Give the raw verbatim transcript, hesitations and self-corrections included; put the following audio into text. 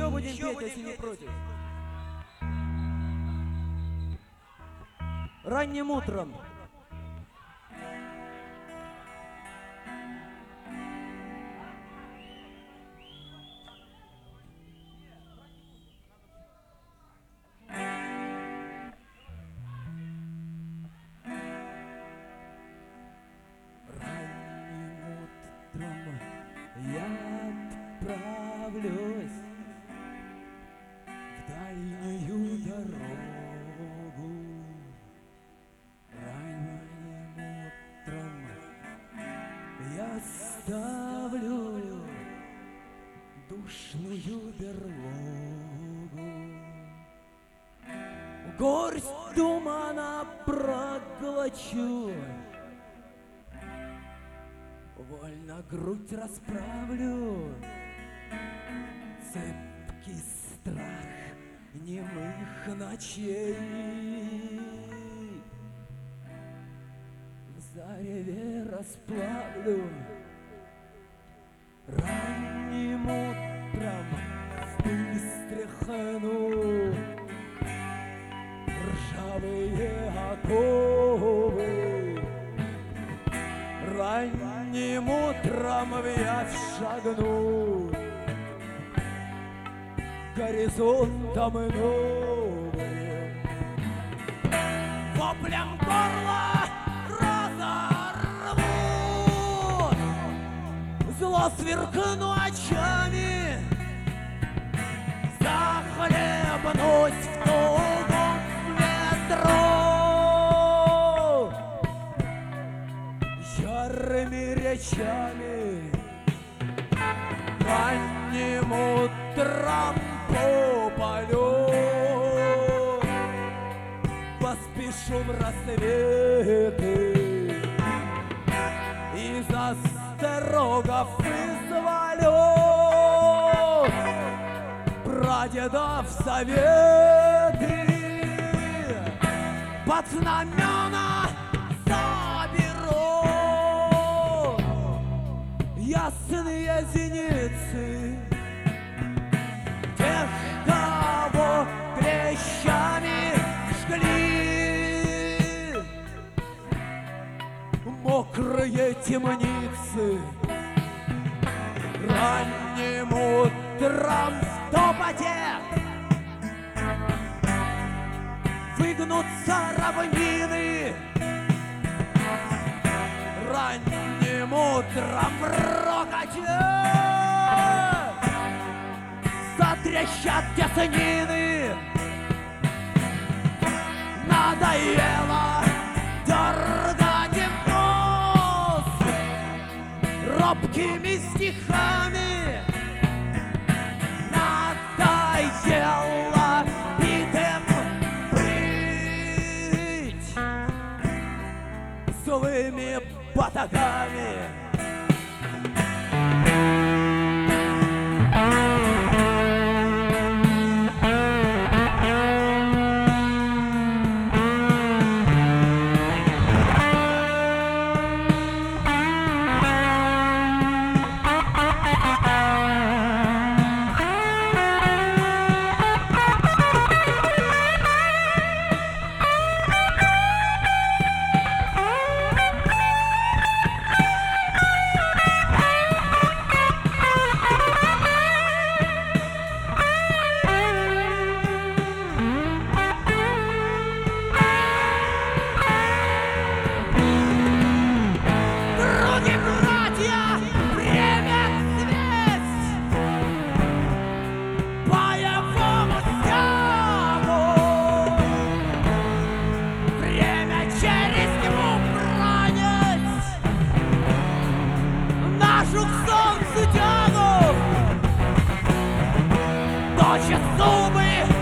Еще будем петь, если не против. Ранним утром. Я отправлюсь в дальнюю дорогу. Ранним утром я ставлю душную берлогу. Горсть тумана проглочу, вольно грудь расправлю. Цепкий страх немых ночей в зареве расплавлю. Ранним утром в пыль стряхну ржавые оковы. Ранним утром в явь шагну горизонтом новым. Воплем горло разорву, зло сверкну очами, захлебнусь в тугом ветру ярыми речами. Ранним утром по полю поспешу в рассветы, из острогов вызволю прадедов советы. Под знамена заберу ясные зеницы тех, кого клещами жгли мокрые темницы. Ранним утром в топоте выгнутся равнины. Ранним утром в рокоте затрещат теснины. Надоело дергать им нос робкими стихами. Надоело битым быть злыми батагами. Ночи зубы